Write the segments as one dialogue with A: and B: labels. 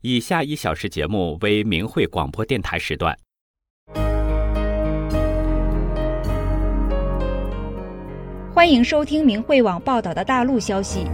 A: 以下1小时节目为明慧广播电台时段。
B: 欢迎收听明慧网报道的大陆消息。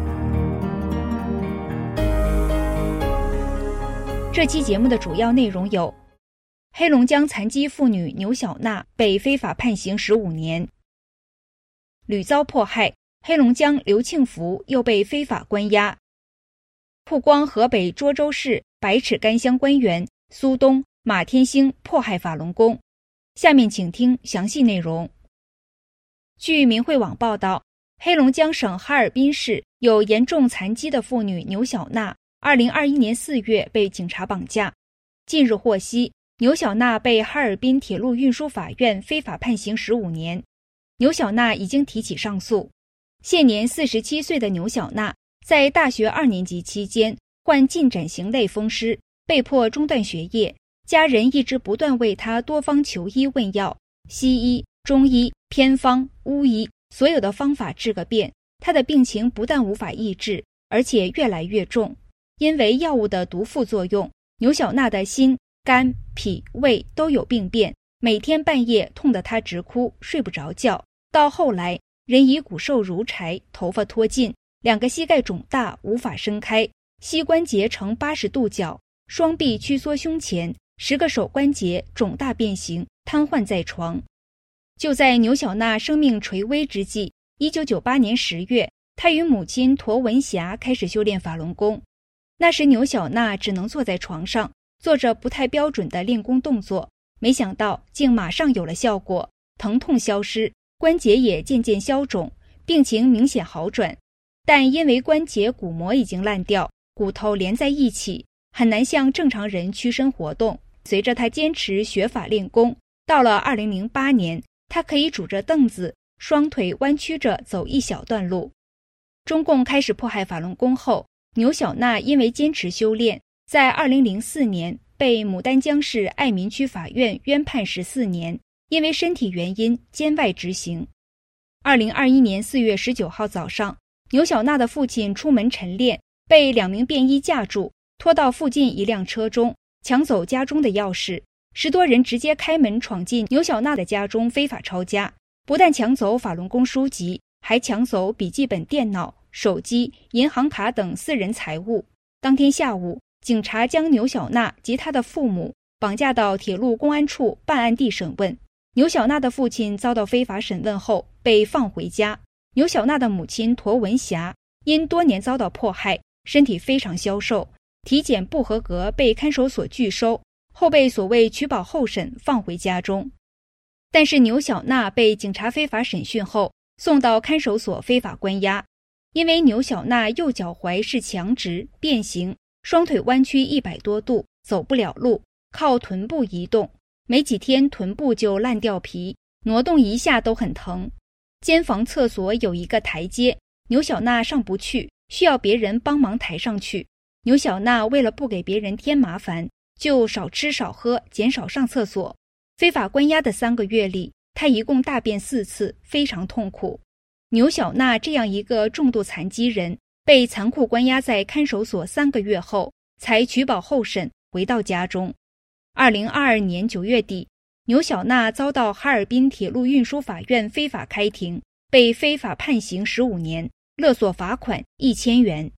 B: 这期节目的主要内容有：黑龙江残疾妇女牛小娜被非法判刑15年；屡遭迫害，黑龙江刘庆福又被非法关押；曝光河北涿州市百尺竿乡官员苏东、马天星迫害法轮功。下面请听详细内容。据明慧网报道，黑龙江省哈尔滨市有严重残疾的妇女牛小娜2021年4月被警察绑架。近日获悉，牛小娜被哈尔滨铁路运输法院非法判刑15年。牛小娜已经提起上诉。现年47岁的牛小娜在大学2年级期间患进展型类风湿，被迫中断学业，家人一直不断为她多方求医问药，西医、中医、偏方、巫医，所有的方法治个遍。她的病情不但无法抑制，而且越来越重。因为药物的毒副作用，牛小娜的心、肝、脾、胃都有病变，每天半夜痛得她直哭，睡不着觉。到后来，人已骨瘦如柴，头发脱尽，2个膝盖肿大，无法伸开，膝关节呈80度角，双臂屈缩胸前，10个手关节肿大变形，瘫痪在床。就在牛小娜生命垂危之际，1998年10月，她与母亲驼文霞开始修炼法轮功。那时牛小娜只能坐在床上，做着不太标准的练功动作，没想到竟马上有了效果，疼痛消失，关节也渐渐消肿，病情明显好转。但因为关节骨膜已经烂掉，骨头连在一起，很难像正常人屈伸活动。随着她坚持学法练功，到了2008年，她可以拄着凳子，双腿弯曲着走一小段路。中共开始迫害法轮功后，牛小娜因为坚持修炼，在2004年被牡丹江市爱民区法院冤判14年，因为身体原因监外执行。2021年4月19号早上，牛小娜的父亲出门晨练，被2名便衣架住，拖到附近一辆车中，抢走家中的钥匙。10多人直接开门闯进牛小娜的家中，非法抄家，不但抢走法轮功书籍，还抢走笔记本电脑、手机、银行卡等私人财物。当天下午，警察将牛小娜及她的父母绑架到铁路公安处办案地审问。牛小娜的父亲遭到非法审问后被放回家。牛小娜的母亲驼文霞因多年遭到迫害，身体非常消瘦，体检不合格被看守所拒收，后被所谓取保候审放回家中。但是牛小娜被警察非法审讯后送到看守所非法关押。因为牛小娜右脚踝是强直变形，双腿弯曲100多度，走不了路，靠臀部移动，没几天臀部就烂掉皮，挪动一下都很疼。监房厕所有一个台阶，牛小娜上不去，需要别人帮忙抬上去。牛小娜为了不给别人添麻烦，就少吃少喝，减少上厕所。非法关押的3个月里，她一共大便4次，非常痛苦。牛小娜这样一个重度残疾人，被残酷关押在看守所3个月后，才取保候审回到家中。2022年9月底，牛小娜遭到哈尔滨铁路运输法院非法开庭，被非法判刑15年，勒索罚款1000元。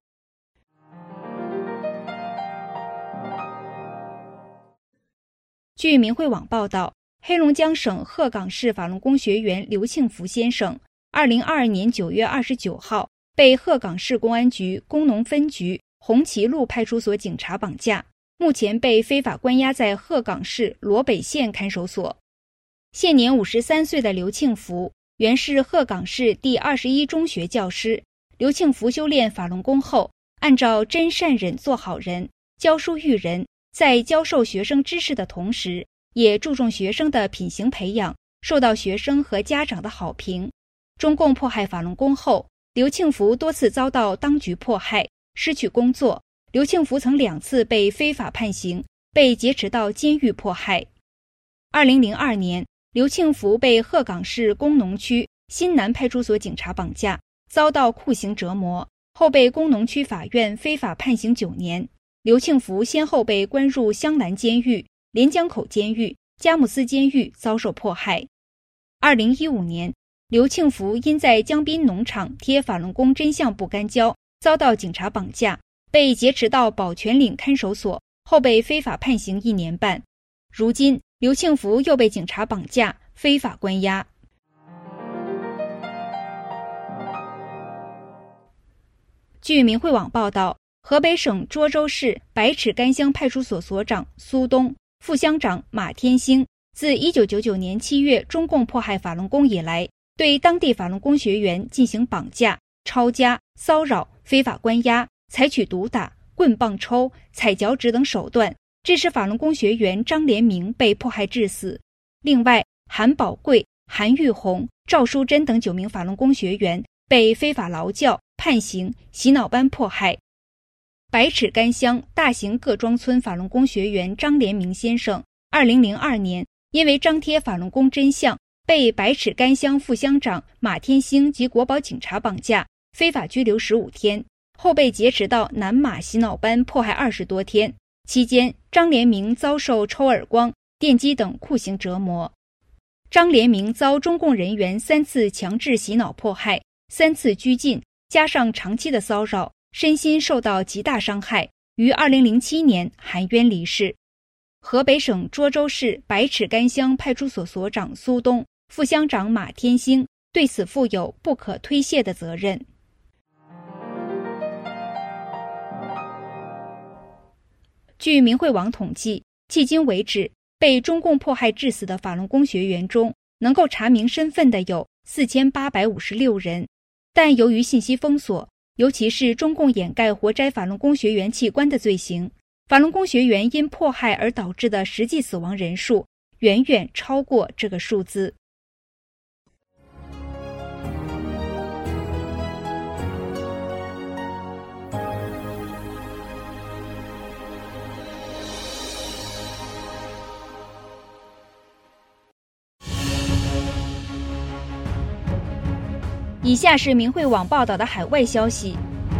B: 据明慧网报道，黑龙江省鹤岗市法轮功学员刘庆福先生2022年9月29号被鹤岗市公安局工农分局红旗路派出所警察绑架，目前被非法关押在鹤岗市罗北县看守所。现年53岁的刘庆福原是鹤岗市第21中学教师。刘庆福修炼法轮功后，按照真善忍做好人，教书育人，在教授学生知识的同时，也注重学生的品行培养，受到学生和家长的好评。中共迫害法轮功后，刘庆福多次遭到当局迫害，失去工作。刘庆福曾2次被非法判刑，被劫持到监狱迫害。2002年，刘庆福被鹤岗市工农区新南派出所警察绑架，遭到酷刑折磨，后被工农区法院非法判刑9年。 刘庆福先后被关入香兰监狱、连江口监狱、佳木斯监狱遭受迫害。2015年，刘庆福因在江滨农场贴法轮功真相不干胶，遭到警察绑架，被劫持到宝泉岭看守所，后被非法判刑1年半。如今，刘庆福又被警察绑架，非法关押。据明慧网报道，河北省涿州市百尺干乡派出所所长苏东、副乡长马天星自1999年7月中共迫害法轮功以来，对当地法轮功学员进行绑架、抄家、骚扰、非法关押，采取毒打、棍棒抽、踩脚趾等手段，致使法轮功学员张连明被迫害致死。另外，韩宝贵、韩玉红、赵淑珍等9名法轮功学员被非法劳教、判刑、洗脑班迫害。百尺干乡大型各庄村法轮功学员张连明先生2002年因为张贴法轮功真相，被百尺干乡副乡长马天星及国保警察绑架，非法拘留15天，后被劫持到南马洗脑班迫害20多天。期间，张连明遭受抽耳光、电击等酷刑折磨。张连明遭中共人员3次强制洗脑迫害，3次拘禁，加上长期的骚扰，身心受到极大伤害，于2007年含冤离世。河北省涿州市百尺干乡派出所所长苏东、副乡长马天星对此负有不可推卸的责任。据明慧网统计，迄今为止，被中共迫害致死的法轮功学员中，能够查明身份的有4856人，但由于信息封锁，尤其是中共掩盖活摘法轮功学员器官的罪行，法轮功学员因迫害而导致的实际死亡人数远远超过这个数字。以下是明慧网报道的海外消息，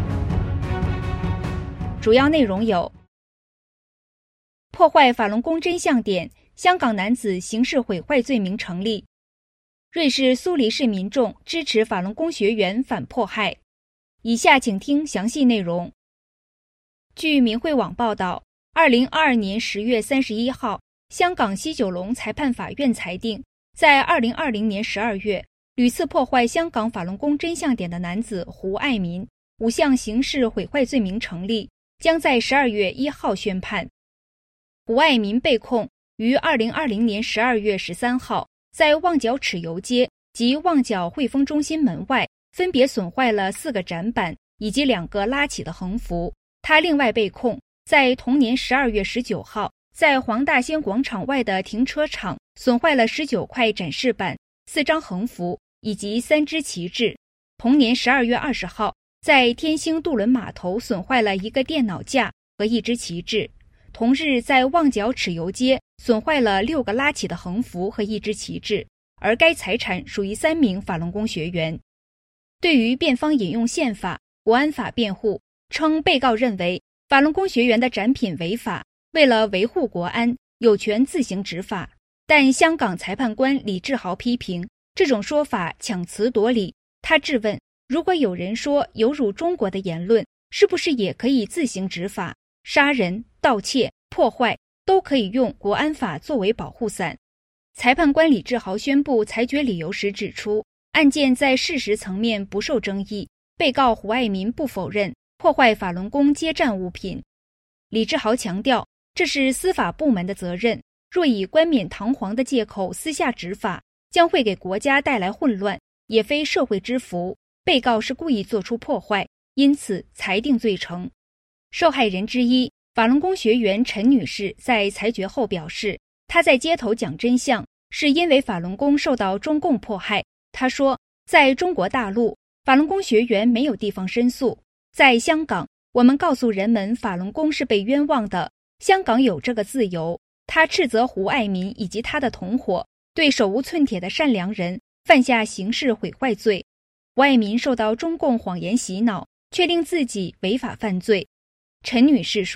B: 主要内容有：破坏法轮功真相点，香港男子刑事毁坏罪名成立；瑞士苏黎世民众支持法轮功学员反迫害。以下请听详细内容。据明慧网报道，2022年10月31号，香港西九龙裁判法院裁定，在2020年12月屡次破坏香港法轮功真相点的男子胡爱民5项刑事毁坏罪名成立，将在12月1号宣判。胡爱民被控于2020年12月13号在旺角豉油街及旺角汇丰中心门外分别损坏了4个展板以及2个拉起的横幅。他另外被控在同年12月19号在黄大仙广场外的停车场损坏了19块展示板、4张横幅以及3支旗帜。同年12月20号在天星渡轮码头损坏了1个电脑架和1支旗帜。同日在旺角豉油街损坏了6个拉起的横幅和1支旗帜，而该财产属于3名法轮功学员。对于辩方引用宪法、国安法辩护，称被告认为法轮功学员的展品违法，为了维护国安，有权自行执法。但香港裁判官李志豪批评这种说法强词夺理。他质问，如果有人说有辱中国的言论，是不是也可以自行执法？杀人、盗窃、破坏都可以用国安法作为保护伞。裁判官李志豪宣布裁决理由时指出，案件在事实层面不受争议，被告胡爱民不否认破坏法轮功接站物品。李志豪强调，这是司法部门的责任，若以冠冕堂皇的借口私下执法，将会给国家带来混乱，也非社会之福。被告是故意做出破坏，因此裁定罪成。受害人之一法轮功学员陈女士在裁决后表示，她在街头讲真相是因为法轮功受到中共迫害。她说，在中国大陆，法轮功学员没有地方申诉，在香港，我们告诉人们法轮功是被冤枉的，香港有这个自由。她斥责胡爱民以及他的同伙对手无寸铁的善良人犯下刑事毁坏罪。胡爱民受到中共谎言洗脑，确定自己违法犯罪。陈女士说，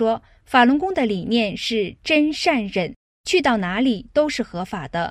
B: 法轮功的理念是真善忍，去到哪里都是合法的。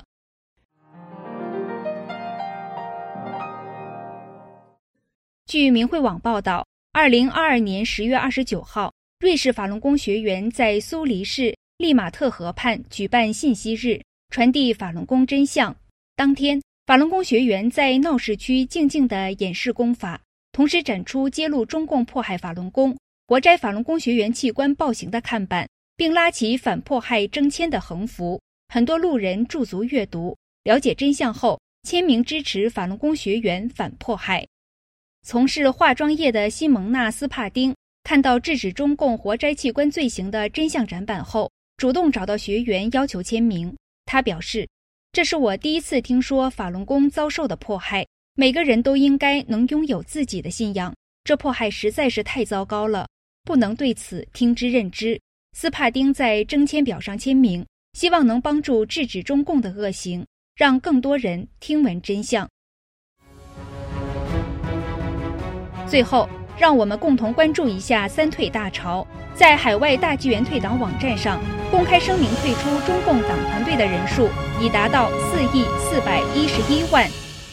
B: 据明慧网报道，2022年10月29号，瑞士法轮功学员在苏黎世利马特河畔举办信息日，传递法轮功真相。当天，法轮功学员在闹市区静静地演示功法，同时展出揭露中共迫害法轮功、活摘法轮功学员器官暴行的看板，并拉起反迫害征签的横幅。很多路人驻足阅读，了解真相后签名支持法轮功学员反迫害。从事化妆业的西蒙娜·斯帕丁看到制止中共活摘器官罪行的真相展板后，主动找到学员要求签名。他表示，这是我第一次听说法轮功遭受的迫害，每个人都应该能拥有自己的信仰，这迫害实在是太糟糕了，不能对此听之任之。斯帕丁在征签表上签名，希望能帮助制止中共的恶行，让更多人听闻真相。最后，让我们共同关注一下三退大潮。在海外大纪元退党网站上，公开声明退出中共党团队的人数已达到4.411亿。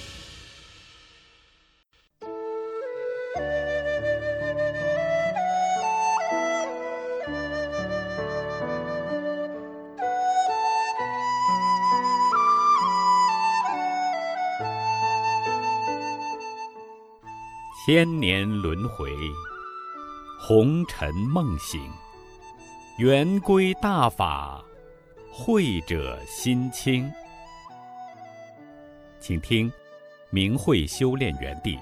A: 千年轮回，红尘梦醒，圆归大法，慧者心清。请听明慧修炼园地。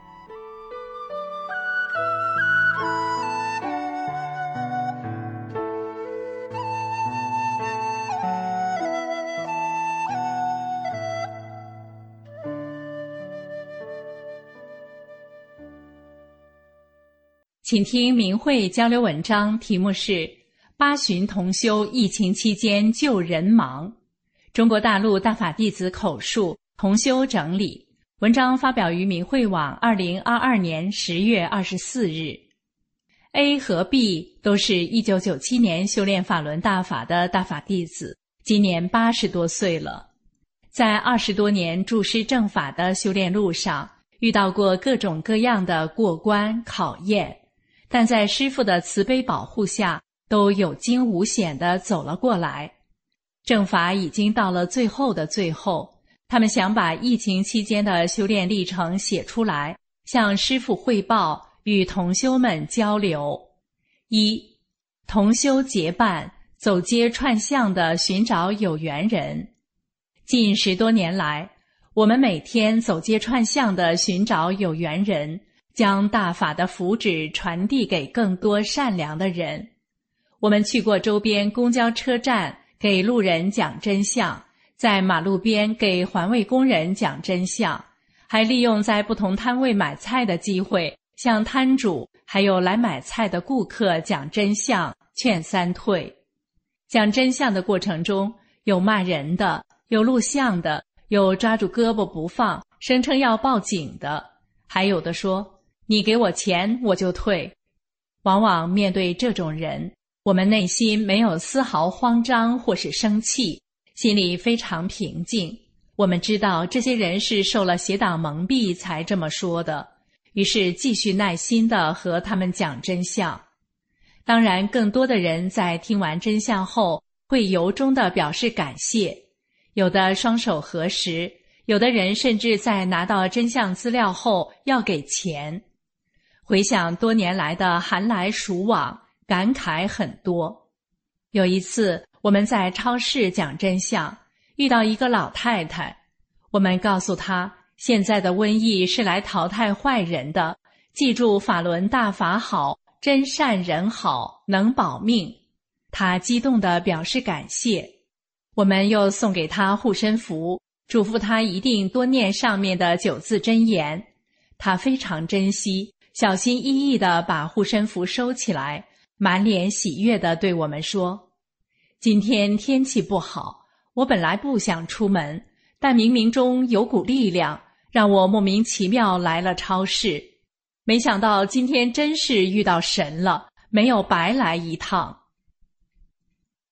C: 请听明慧交流文章，题目是八旬同修疫情期间救人忙，中国大陆大法弟子口述，同修整理。文章发表于明慧网2022年10月24日。A 和 B 都是1997年修炼法轮大法的大法弟子，今年80多岁了。在20多年注师正法的修炼路上，遇到过各种各样的过关考验，但在师父的慈悲保护下，都有惊无险地走了过来。正法已经到了最后的最后，他们想把疫情期间的修炼历程写出来，向师父汇报，与同修们交流。1. 同修结伴走街串巷地寻找有缘人。近10多年来，我们每天走街串巷地寻找有缘人，将大法的福祉传递给更多善良的人。我们去过周边公交车站，给路人讲真相，在马路边给环卫工人讲真相，还利用在不同摊位买菜的机会，向摊主还有来买菜的顾客讲真相，劝三退。讲真相的过程中，有骂人的，有录像的，有抓住胳膊不放，声称要报警的，还有的说你给我钱我就退。往往面对这种人，我们内心没有丝毫慌张或是生气，心里非常平静。我们知道这些人是受了邪党蒙蔽才这么说的，于是继续耐心地和他们讲真相。当然，更多的人在听完真相后，会由衷地表示感谢，有的双手合十，有的人甚至在拿到真相资料后要给钱。回想多年来的寒来暑往，感慨很多。有一次，我们在超市讲真相，遇到一个老太太，我们告诉她，现在的瘟疫是来淘汰坏人的，记住法轮大法好，真善人好，能保命。她激动地表示感谢。我们又送给她护身符，嘱咐她一定多念上面的9字真言。她非常珍惜，小心翼翼地把护身符收起来，满脸喜悦地对我们说，今天天气不好，我本来不想出门，但冥冥中有股力量，让我莫名其妙来了超市。没想到今天真是遇到神了，没有白来一趟。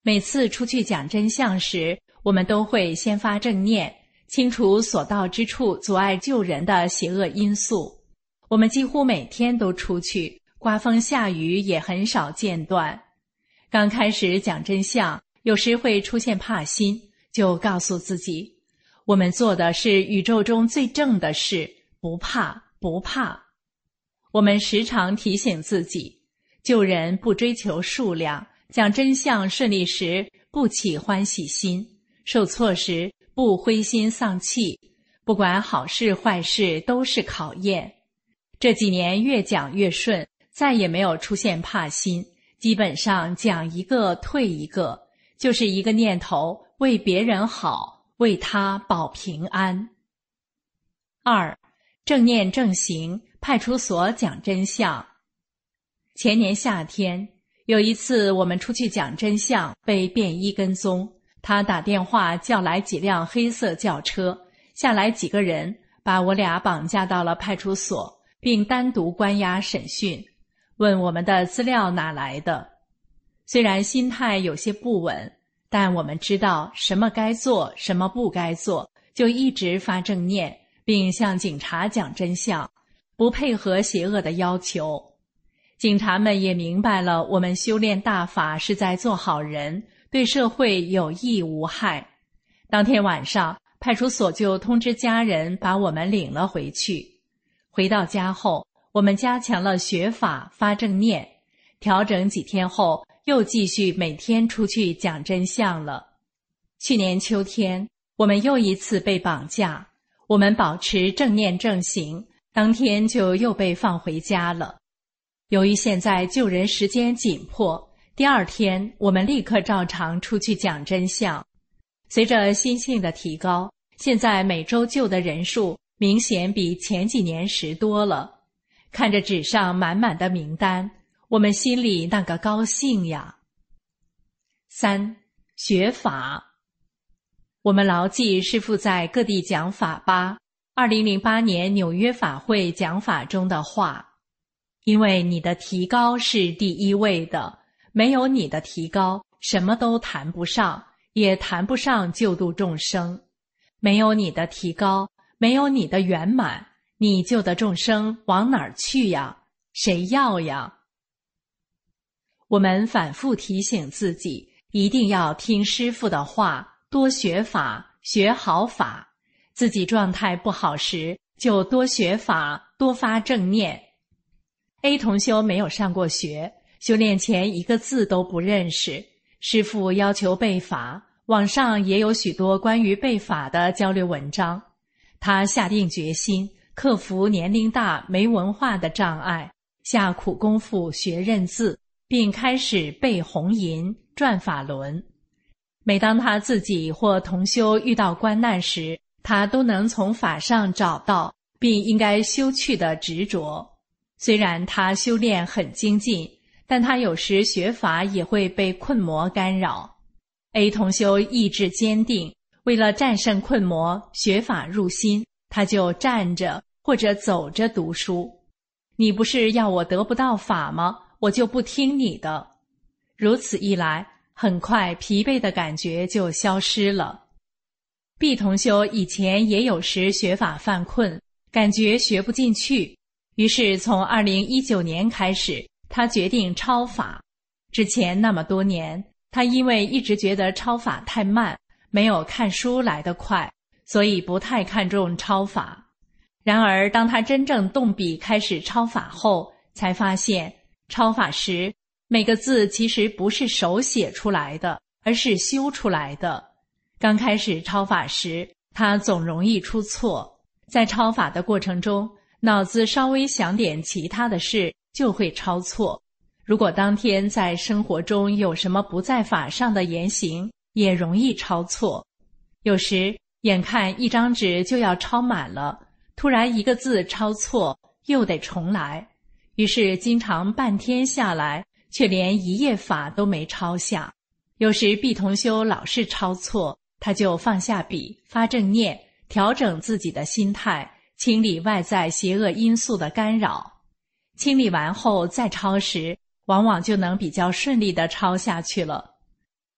C: 每次出去讲真相时，我们都会先发正念，清除所到之处阻碍救人的邪恶因素。我们几乎每天都出去，刮风下雨也很少间断。刚开始讲真相，有时会出现怕心，就告诉自己，我们做的是宇宙中最正的事，不怕，不怕。我们时常提醒自己，救人不追求数量，讲真相顺利时不起欢喜心，受挫时不灰心丧气，不管好事坏事都是考验。这几年越讲越顺，再也没有出现怕心，基本上讲一个退一个，就是一个念头，为别人好，为他保平安。2. 正念正行，派出所讲真相。前年夏天，有一次我们出去讲真相，被便衣跟踪，他打电话叫来几辆黑色轿车，下来几个人，把我俩绑架到了派出所，并单独关押审讯，问我们的资料哪来的。虽然心态有些不稳，但我们知道什么该做，什么不该做，就一直发正念，并向警察讲真相，不配合邪恶的要求。警察们也明白了我们修炼大法是在做好人，对社会有益无害。当天晚上，派出所就通知家人把我们领了回去。回到家后，我们加强了学法，发正念，调整几天后，又继续每天出去讲真相了。去年秋天，我们又一次被绑架，我们保持正念正行，当天就又被放回家了。由于现在救人时间紧迫，第二天我们立刻照常出去讲真相。随着心性的提高，现在每周救的人数明显比前几年时多了。看着纸上满满的名单，我们心里那个高兴呀。3. 学法。我们牢记师父在各地讲法吧2008年纽约法会讲法中的话，因为你的提高是第一位的，没有你的提高，什么都谈不上，也谈不上救度众生。没有你的提高，没有你的圆满，你救的众生往哪儿去呀？谁要呀？我们反复提醒自己，一定要听师父的话，多学法，学好法。自己状态不好时，就多学法，多发正念。A 同修没有上过学，修炼前一个字都不认识，师父要求背法，网上也有许多关于背法的交流文章。他下定决心，克服年龄大没文化的障碍，下苦功夫学认字，并开始背红银、转法轮。每当他自己或同修遇到关难时，他都能从法上找到并应该修去的执着。虽然他修炼很精进，但他有时学法也会被困魔干扰。A 同修意志坚定，为了战胜困魔，学法入心，他就站着或者走着读书。你不是要我得不到法吗？我就不听你的。如此一来，很快疲惫的感觉就消失了。B 同修以前也有时学法犯困，感觉学不进去，于是从2019年开始，他决定抄法。之前那么多年，他因为一直觉得抄法太慢，没有看书来得快，所以不太看重抄法。然而当他真正动笔开始抄法后，才发现抄法时每个字其实不是手写出来的，而是修出来的。刚开始抄法时，他总容易出错，在抄法的过程中，脑子稍微想点其他的事就会抄错。如果当天在生活中有什么不在法上的言行，也容易抄错。有时眼看一张纸就要抄满了，突然一个字抄错，又得重来，于是经常半天下来，却连一页法都没抄下。有时B同修老是抄错，他就放下笔，发正念，调整自己的心态，清理外在邪恶因素的干扰。清理完后再抄时，往往就能比较顺利地抄下去了。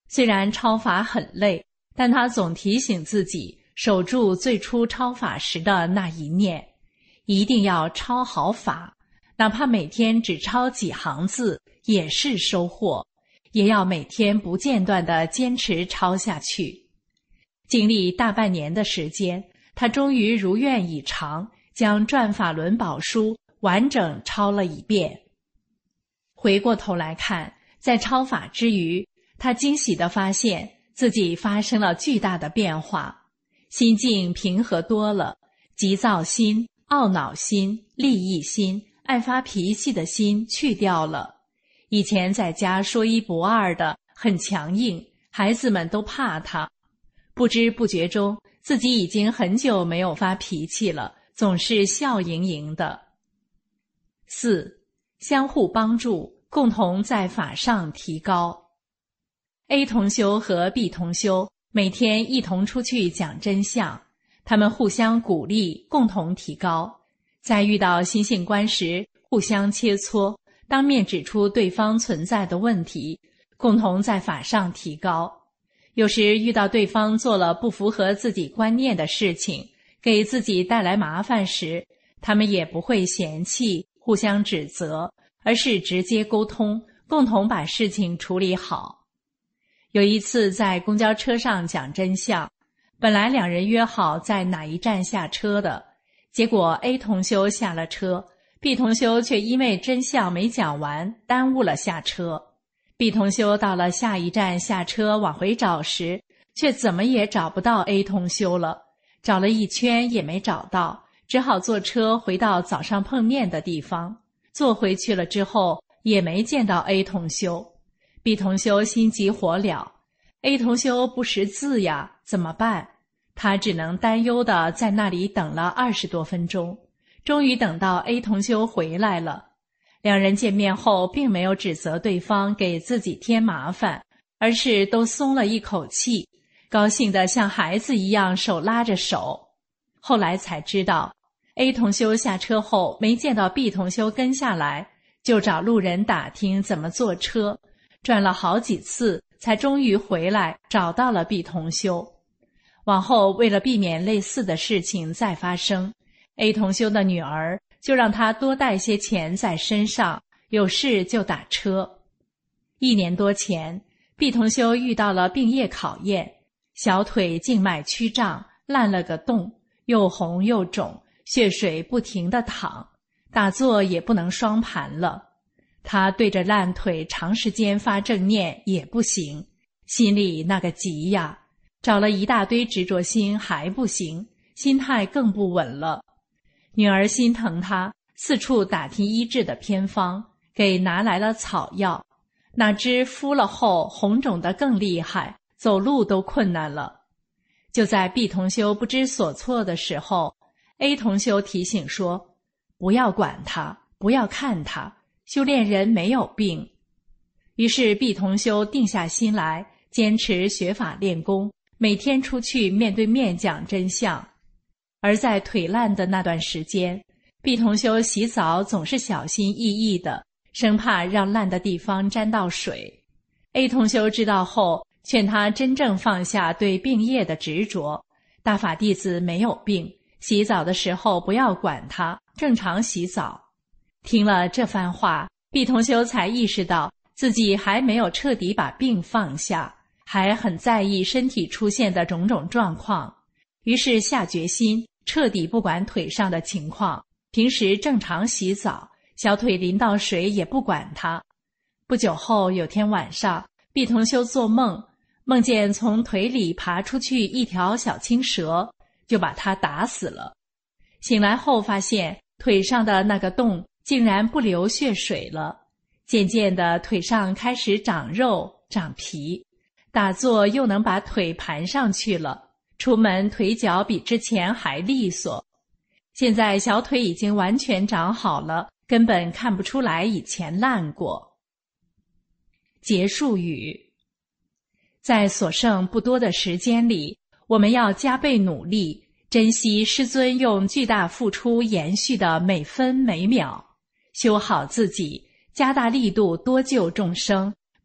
C: 虽然抄法很累，但他总提醒自己守住最初抄法时的那一念，一定要抄好法，哪怕每天只抄几行字也是收获，也要每天不间断地坚持抄下去。经历大半年的时间，他终于如愿以偿，将《转法轮宝书》完整抄了一遍。回过头来看，在抄法之余，他惊喜地发现自己发生了巨大的变化，心境平和多了，急躁心、懊恼心、利益心、爱发脾气的心去掉了。以前在家说一不二的，很强硬，孩子们都怕他。不知不觉中，自己已经很久没有发脾气了，总是笑盈盈的。4. 相互帮助，共同在法上提高。A 同修和 B 同修每天一同出去讲真相，他们互相鼓励，共同提高。在遇到心性观时，互相切磋，当面指出对方存在的问题，共同在法上提高。有时遇到对方做了不符合自己观念的事情，给自己带来麻烦时，他们也不会嫌弃，互相指责，而是直接沟通，共同把事情处理好。有一次在公交车上讲真相，本来两人约好在哪一站下车的，结果 A 同修下了车， B 同修却因为真相没讲完，耽误了下车。B 同修到了下一站下车往回找时，却怎么也找不到 A 同修了，找了一圈也没找到，只好坐车回到早上碰面的地方。坐回去了之后，也没见到 A 同修。B 同修心急火燎， A 同修不识字呀，怎么办？他只能担忧地在那里等了20多分钟，终于等到 A 同修回来了。两人见面后并没有指责对方给自己添麻烦，而是都松了一口气，高兴得像孩子一样手拉着手。后来才知道， A 同修下车后没见到 B 同修跟下来，就找路人打听怎么坐车，转了好几次才终于回来找到了 B 同修。往后为了避免类似的事情再发生， A 同修的女儿就让他多带些钱在身上，有事就打车。1年多前， B 同修遇到了病业考验，小腿静脉曲张，烂了个洞，又红又肿，血水不停地淌，打坐也不能双盘了。他对着烂腿长时间发正念也不行，心里那个急呀，找了一大堆执着心还不行，心态更不稳了。女儿心疼他，四处打听医治的偏方，给拿来了草药，哪知敷了后红肿得更厉害，走路都困难了。就在 B 同修不知所措的时候， A 同修提醒说，不要管他，不要看他，修炼人没有病。于是 B 同修定下心来，坚持学法练功，每天出去面对面讲真相。而在腿烂的那段时间， B 同修洗澡总是小心翼翼的，生怕让烂的地方沾到水。 A 同修知道后，劝他真正放下对病业的执着，大法弟子没有病，洗澡的时候不要管他，正常洗澡。听了这番话， B 同修才意识到自己还没有彻底把病放下，还很在意身体出现的种种状况，于是下决心彻底不管腿上的情况，平时正常洗澡，小腿淋到水也不管它。不久后有天晚上， B 同修做梦，梦见从腿里爬出去一条小青蛇，就把它打死了。醒来后发现腿上的那个洞竟然不流血水了，渐渐的腿上开始长肉长皮，打坐又能把腿盘上去了，出门腿脚比之前还利索。现在小腿已经完全长好了，根本看不出来以前烂过。结束语：在所剩不多的时间里，我们要加倍努力，珍惜师尊用巨大付出延续的每分每秒，修好自己，加大力度多救众生，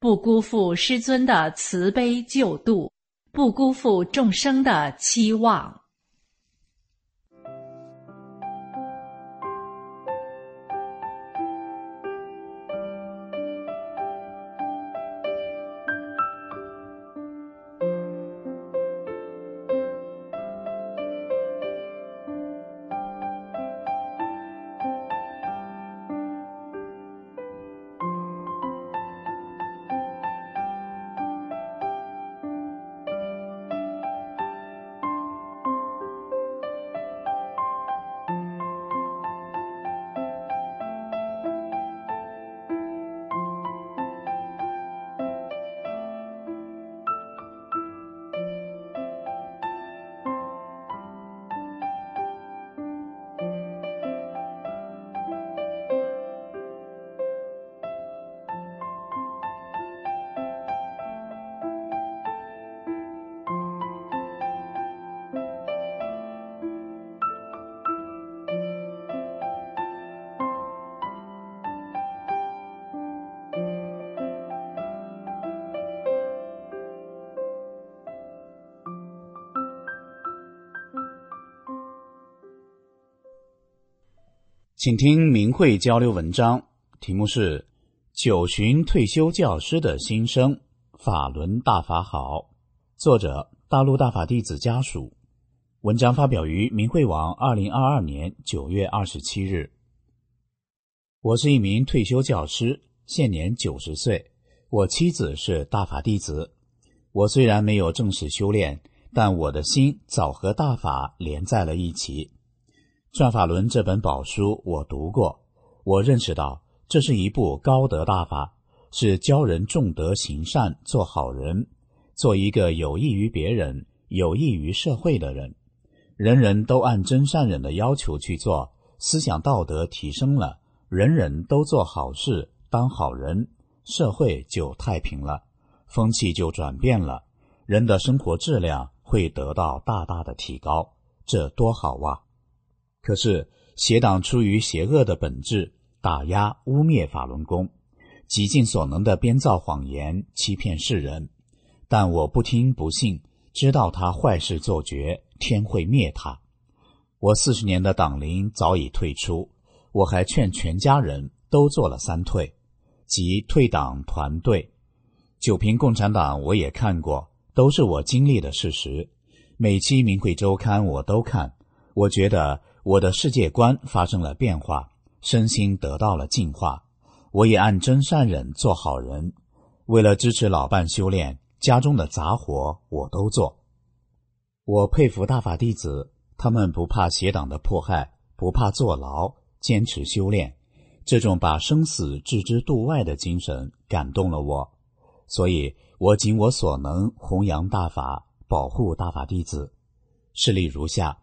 C: 不辜负师尊的慈悲救度，不辜负众生的期望。
D: 请听明慧交流文章，题目是九旬退休教师的心声，法轮大法好，作者大陆大法弟子家属。文章发表于明慧网2022年9月27日。我是一名退休教师，现年90岁，我妻子是大法弟子。我虽然没有正式修炼，但我的心早和大法连在了一起。转法轮这本宝书我读过，我认识到这是一部高德大法，是教人重德行善，做好人，做一个有益于别人、有益于社会的人。人人都按真善忍的要求去做，思想道德提升了，人人都做好事，当好人，社会就太平了，风气就转变了，人的生活质量会得到大大的提高，这多好啊！可是邪党出于邪恶的本质，打压污蔑法轮功，极尽所能的编造谎言，欺骗世人。但我不听不信，知道他坏事做绝，天会灭他。我40年的党龄早已退出，我还劝全家人都做了3退，即退党团队。九平共产党我也看过，都是我经历的事实。每期明慧周刊我都看，我觉得我的世界观发生了变化，身心得到了净化。我也按真善忍做好人，为了支持老伴修炼，家中的杂活我都做。我佩服大法弟子，他们不怕邪党的迫害，不怕坐牢，坚持修炼，这种把生死置之度外的精神感动了我。所以我尽我所能弘扬大法，保护大法弟子。事例如下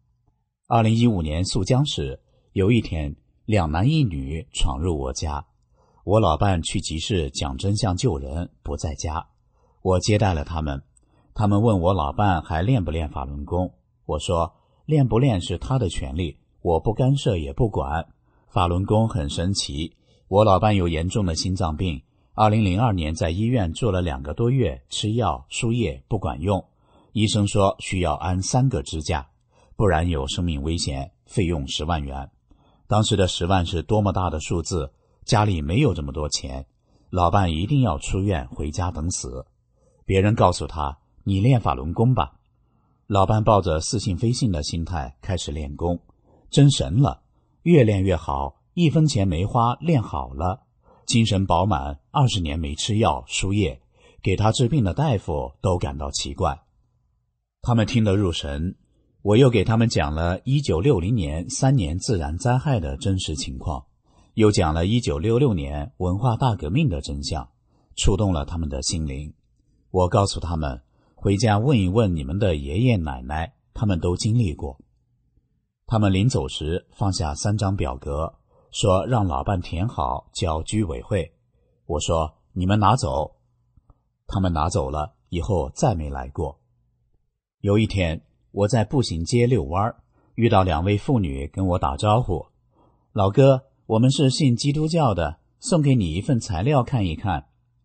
D: ：2015年宿江时，有一天2男1女闯入我家，我老伴去集市讲真相救人，不在家，我接待了他们。他们问我老伴还练不练法轮功，我说练不练是他的权利，我不干涉也不管。法轮功很神奇，我老伴有严重的心脏病，2002年在医院住了2个多月，吃药输液不管用，医生说需要安3个支架，不然有生命危险，费用10万元。当时的10万是多么大的数字，家里没有这么多钱，老伴一定要出院回家等死。别人告诉他，你练法轮功吧。老伴抱着似信非信的心态开始练功，真神了，越练越好，1分钱没花，练好了，精神饱满，20年没吃药输液，给他治病的大夫都感到奇怪。他们听得入神，我又给他们讲了1960年3年自然灾害的真实情况，又讲了1966年文化大革命的真相，触动了他们的心灵。我告诉他们，回家问一问你们的爷爷奶奶，他们都经历过。他们临走时放下3张表格，说让老伴填好交居委会。我说你们拿走。他们拿走了，以后再没来过。有一天我在步行街遛弯，遇到2位妇女跟我打招呼，老哥，我们是信基督教的，送给你一份材料看一看。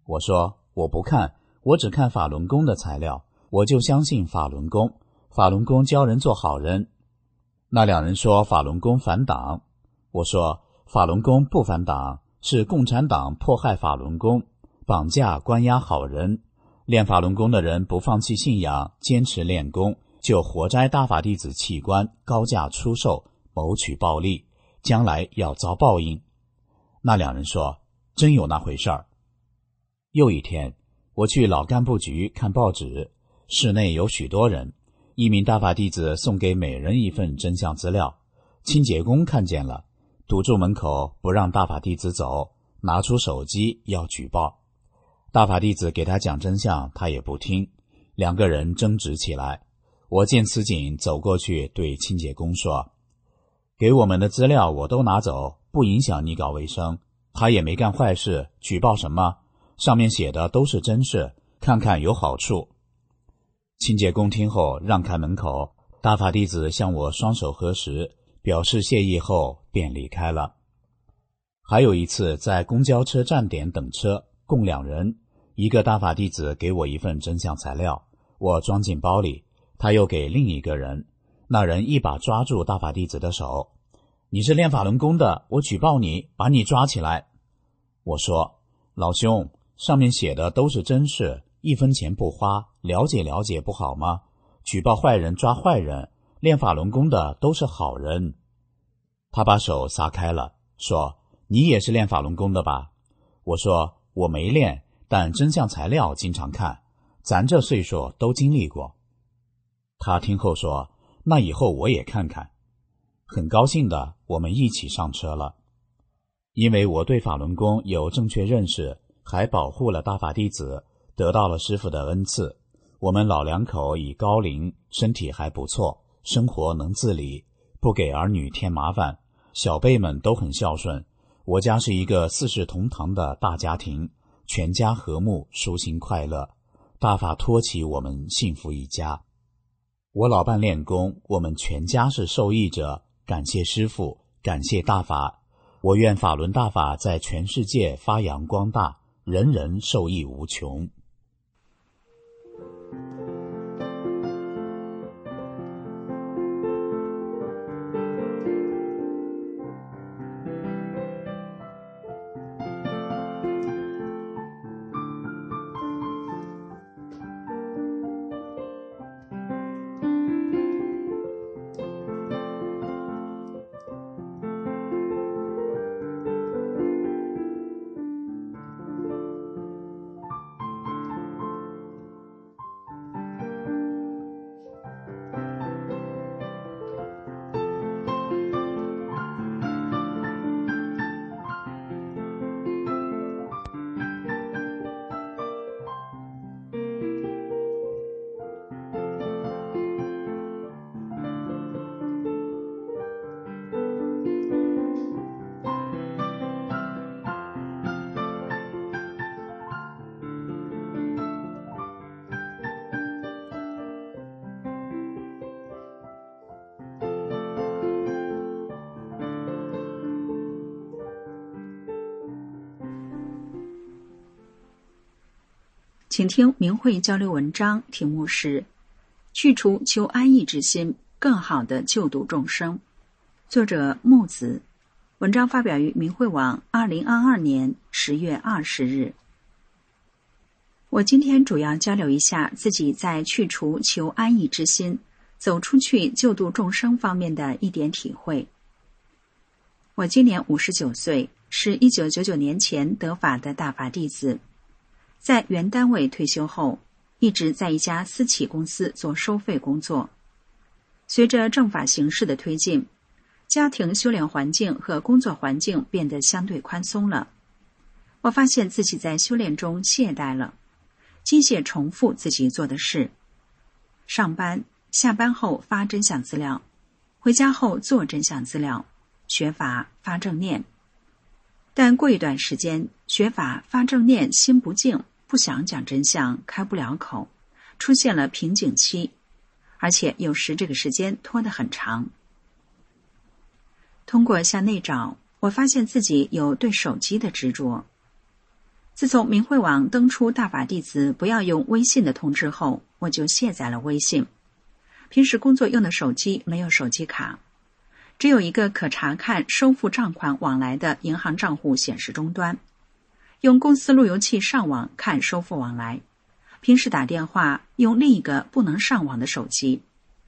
D: 我说我不看，我只看法轮功的材料，我就相信法轮功，法轮功教人做好人。那两人说法轮功反党，我说法轮功不反党，是共产党迫害法轮功，绑架关押好人，练法轮功的人不放弃信仰，坚持练功，就活摘大法弟子器官，高价出售，谋取暴利，将来要遭报应。那两人说真有那回事儿。又一天，我去老干部局看报纸，室内有许多人，一名大法弟子送给每人一份真相资料，清洁工看见了，堵住门口不让大法弟子走，拿出手机要举报。大法弟子给他讲真相，他也不听，两个人争执起来。我见此景，走过去对清洁工说，给我们的资料我都拿走，不影响你搞卫生，他也没干坏事，举报什么？上面写的都是真事，看看有好处。清洁工听后让开门口，大法弟子向我双手合十，表示谢意后便离开了。还有一次在公交车站点等车，共2人，一个大法弟子给我一份真相材料，我装进包里，他又给另一个人，那人一把抓住大法弟子的手，你是练法轮功的，我举报你，把你抓起来。我说，老兄，上面写的都是真事，1分钱不花，了解了解不好吗？举报坏人抓坏人，练法轮功的都是好人。他把手撒开了，说，你也是练法轮功的吧？我说，我没练，但真相材料经常看，咱这岁数都经历过。他听后说，那以后我也看看。很高兴的，我们一起上车了。因为我对法轮功有正确认识，还保护了大法弟子，得到了师父的恩赐。我们老两口已高龄，身体还不错，生活能自理，不给儿女添麻烦，小辈们都很孝顺。我家是一个4世同堂的大家庭，全家和睦，舒心快乐。大法托起我们幸福一家。我老伴练功，我们全家是受益者，感谢师父，感谢大法。我愿法轮大法在全世界发扬光大，人人受益无穷。
B: 请听明慧交流文章，题目是去除求安逸之心，更好的救度众生。作者木子，文章发表于明慧网2022年10月20日。我今天主要交流一下自己在去除求安逸之心，走出去救度众生方面的一点体会。我今年59岁，是1999年前得法的大法弟子。在原单位退休后，一直在一家私企公司做收费工作。随着正法形势的推进，家庭修炼环境和工作环境变得相对宽松了。我发现自己在修炼中懈怠了，机械重复自己做的事。上班、下班后发真相资料，回家后做真相资料，学法发正念。但过一段时间，学法发正念心不静，不想讲真相，开不了口，出现了瓶颈期，而且有时这个时间拖得很长。通过向内找，我发现自己有对手机的执着。
E: 自从明慧网登出大法弟子不要用微信的通知后，我就卸载了微信。平时工作用的手机没有手机卡，只有一个可查看收付账款往来的银行账户显示终端，用公司路由器上网看收付往来，平时打电话用另一个不能上网的手机。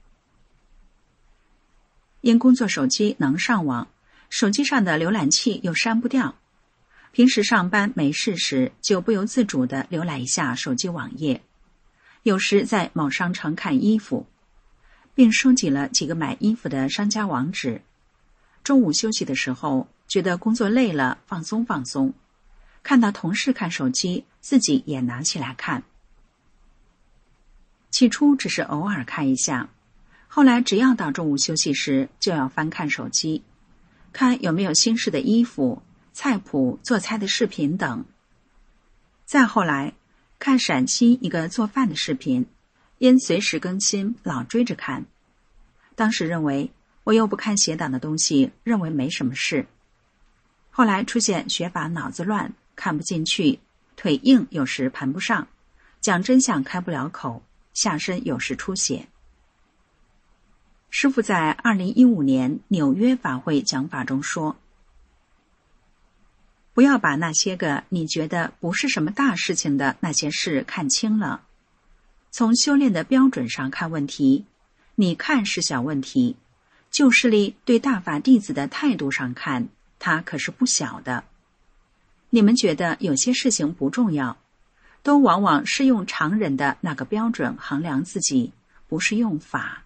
E: 因工作手机能上网，手机上的浏览器又删不掉，平时上班没事时就不由自主地浏览一下手机网页，有时在某商城看衣服，并收集了几个买衣服的商家网址。中午休息的时候，觉得工作累了，放松放松，看到同事看手机，自己也拿起来看。起初只是偶尔看一下，后来只要到中午休息时，就要翻看手机，看有没有新式的衣服、菜谱、做菜的视频等。再后来看陕西一个做饭的视频，因随时更新，老追着看。当时认为我又不看邪党的东西，认为没什么事。后来出现学法脑子乱，看不进去，腿硬有时盘不上，讲真相开不了口，下身有时出血。师父在2015年纽约法会讲法中说，不要把那些个你觉得不是什么大事情的那些事看清了。从修炼的标准上看问题，你看是小问题，旧势力对大法弟子的态度上看，它可是不小的。你们觉得有些事情不重要，都往往是用常人的那个标准衡量自己，不是用法。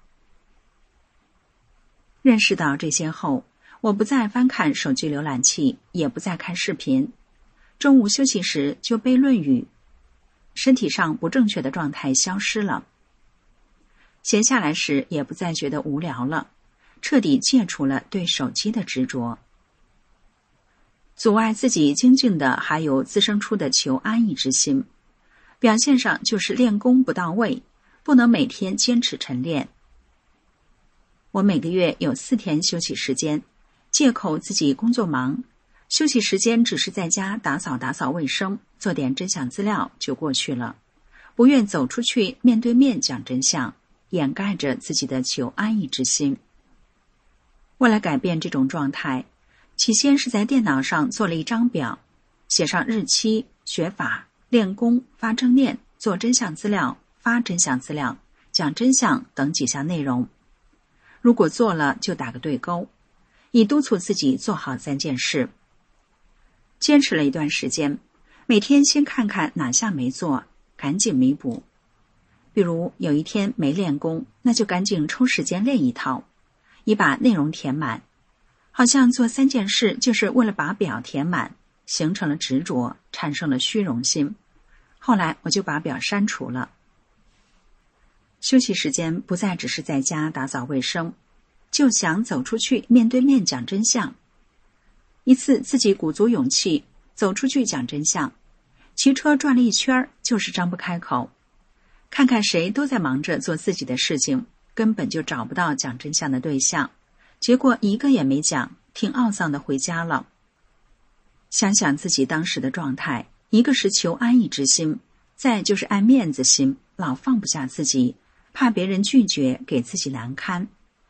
E: 认识到这些后，我不再翻看手机浏览器，也不再看视频。中午休息时就背《论语》，身体上不正确的状态消失了。闲下来时也不再觉得无聊了，彻底戒除了对手机的执着。阻碍自己精进的还有滋生出的求安逸之心，表现上就是练功不到位，不能每天坚持晨练。我每个月有4天休息时间，借口自己工作忙，休息时间只是在家打扫卫生，做点真相资料就过去了，不愿走出去面对面讲真相，掩盖着自己的求安逸之心。为了改变这种状态，起先是在电脑上做了一张表，写上日期、学法、练功、发正念、做真相资料、发真相资料、讲真相等几项内容。如果做了就打个对勾，以督促自己做好3件事。坚持了一段时间，每天先看看哪项没做，赶紧弥补。比如有一天没练功，那就赶紧抽时间练一套，以把内容填满。好像做3件事就是为了把表填满，形成了执着，产生了虚荣心。后来我就把表删除了。休息时间不再只是在家打扫卫生，就想走出去面对面讲真相。一次自己鼓足勇气走出去讲真相，骑车转了一圈，就是张不开口。看看谁都在忙着做自己的事情，根本就找不到讲真相的对象，结果一个也没讲，挺懊丧的回家了。想想自己当时的状态，一个是求安逸之心，再就是爱面子心，老放不下自己，怕别人拒绝，给自己难堪。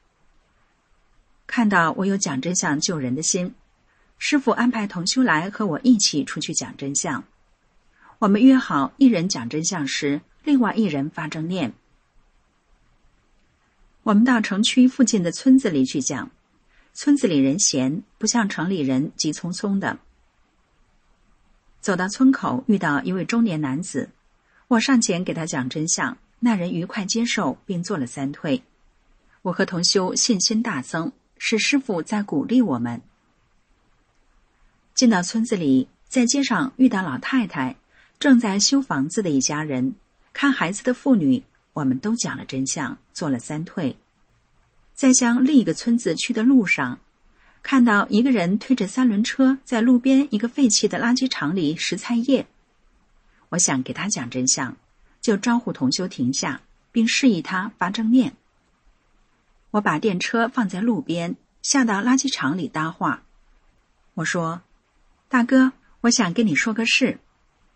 E: 看到我有讲真相救人的心，师父安排同修来和我一起出去讲真相。我们约好一人讲真相时，另外一人发正念。我们到城区附近的村子里去讲，村子里人闲，不像城里人急匆匆的。走到村口，遇到一位中年男子，我上前给他讲真相，那人愉快接受，并做了3退。我和同修信心大增，是师父在鼓励我们。进到村子里，在街上遇到老太太，正在修房子的一家人，看孩子的妇女，我们都讲了真相，做了3退。在向另一个村子去的路上，看到一个人推着3轮车在路边一个废弃的垃圾场里拾菜叶。我想给他讲真相，就招呼同修停下，并示意他发正念。我把电车放在路边，下到垃圾场里搭话。我说：大哥，我想跟你说个事。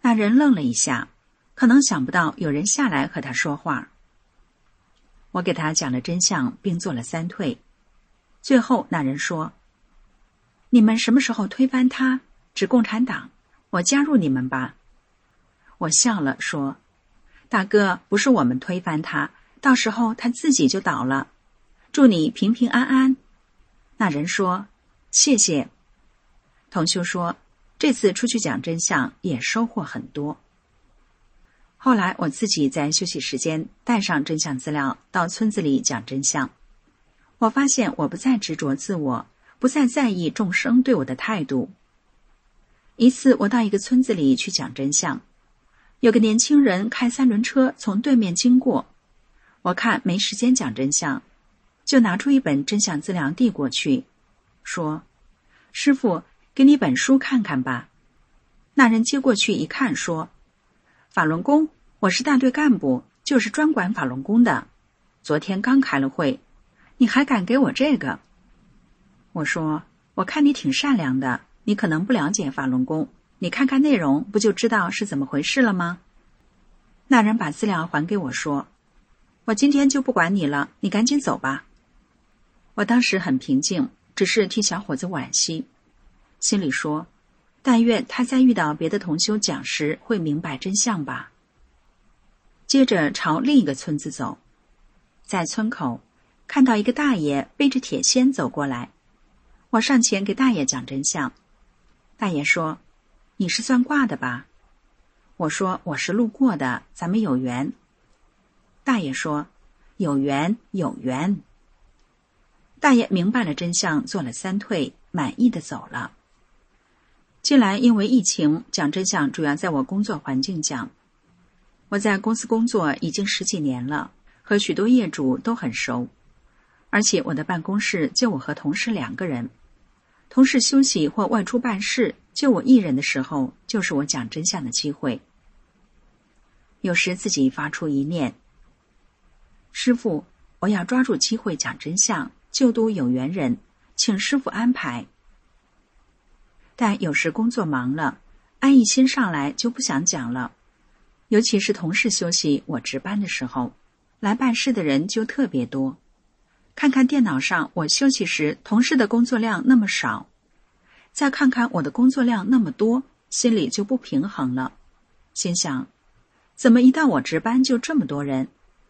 E: 那人愣了一下，可能想不到有人下来和他说话。我给他讲了真相，并做了3退。最后那人说：“你们什么时候推翻他？指共产党，我加入你们吧。”我笑了说：“大哥，不是我们推翻他，到时候他自己就倒了。祝你平平安安。”那人说：“谢谢。”同修说：“这次出去讲真相也收获很多。”后来我自己在休息时间带上真相资料到村子里讲真相。我发现我不再执着自我，不再在意众生对我的态度。一次我到一个村子里去讲真相，有个年轻人开3轮车从对面经过，我看没时间讲真相，就拿出一本真相资料递过去，说：“师父，给你本书看看吧。”那人接过去一看，说：“法轮功，我是大队干部，就是专管法轮功的，昨天刚开了会，你还敢给我这个？”我说：“我看你挺善良的，你可能不了解法轮功，你看看内容不就知道是怎么回事了吗？”那人把资料还给我说：“我今天就不管你了，你赶紧走吧。”我当时很平静，只是替小伙子惋惜，心里说：但愿他在遇到别的同修讲时会明白真相吧。接着朝另一个村子走，在村口看到一个大爷背着铁锨走过来，我上前给大爷讲真相。大爷说：“你是算卦的吧？”我说：“我是路过的，咱们有缘。”大爷说：“有缘，有缘。”大爷明白了真相，做了3退，满意的走了。近来因为疫情，讲真相主要在我工作环境讲。我在公司工作已经10几年了，和许多业主都很熟，而且我的办公室就我和同事2个人，同事休息或外出办事，就我一人的时候，就是我讲真相的机会。有时自己发出一念：师父，我要抓住机会讲真相，救度有缘人，请师父安排。但有时工作忙了，安一心上来就不想讲了，尤其是同事休息我值班的时候，来办事的人就特别多。看看电脑上我休息时同事的工作量那么少，再看看我的工作量那么多，心里就不平衡了，心想怎么一到我值班就这么多人？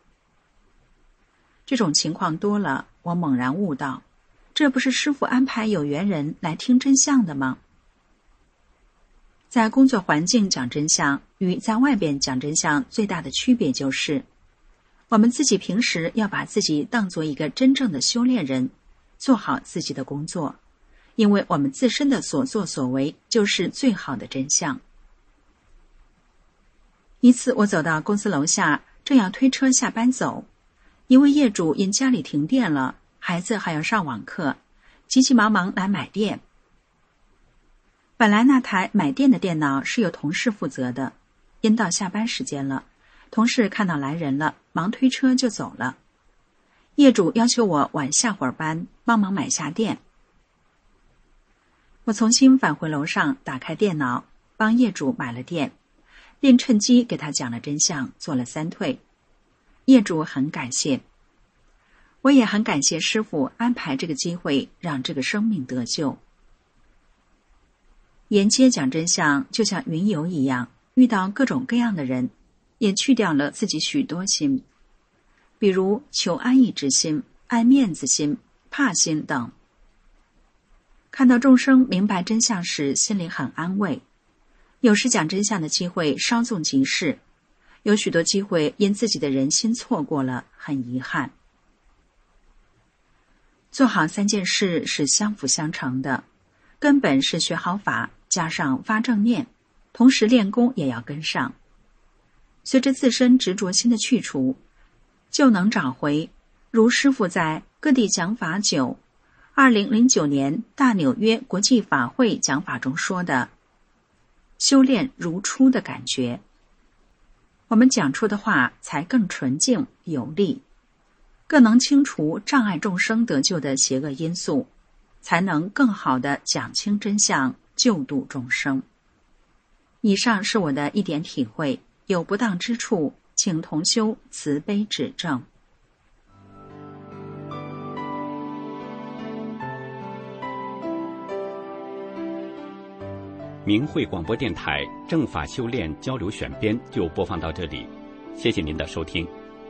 E: 这种情况多了，我猛然悟到，这不是师父安排有缘人来听真相的吗？在工作环境讲真相与在外边讲真相最大的区别就是，我们自己平时要把自己当作一个真正的修炼人，做好自己的工作，因为我们自身的所作所为就是最好的真相。一次我走到公司楼下，正要推车下班走，一位业主因家里停电了，孩子还要上网课，急急忙忙来买电。本来那台买电的电脑是由同事负责的，因到下班时间了，同事看到来人了，忙推车就走了。业主要求我晚下会儿班，帮忙买下电。我重新返回楼上，打开电脑，帮业主买了电，并趁机给他讲了真相，做了3退。业主很感谢，我也很感谢师父安排这个机会，让这个生命得救。沿街讲真相就像云游一样，遇到各种各样的人，也去掉了自己许多心，比如求安逸之心、爱面子心、怕心等。看到众生明白真相时，心里很安慰。有时讲真相的机会稍纵即逝，有许多机会因自己的人心错过了，很遗憾。做好3件事是相辅相成的，根本是学好法加上发正念，同时练功也要跟上。随着自身执着心的去除，就能找回如师父在各地讲法9 2009年大纽约国际法会讲法中说的修炼如初的感觉。我们讲出的话才更纯净有力，更能清除障碍众生得救的邪恶因素，才能更好地讲清真相，救度众生。 以上是我的一点体会，有不当之处，请同修慈悲指正。
A: 明慧广播电台正法修炼交流选编就播放到这里，谢谢您的收听。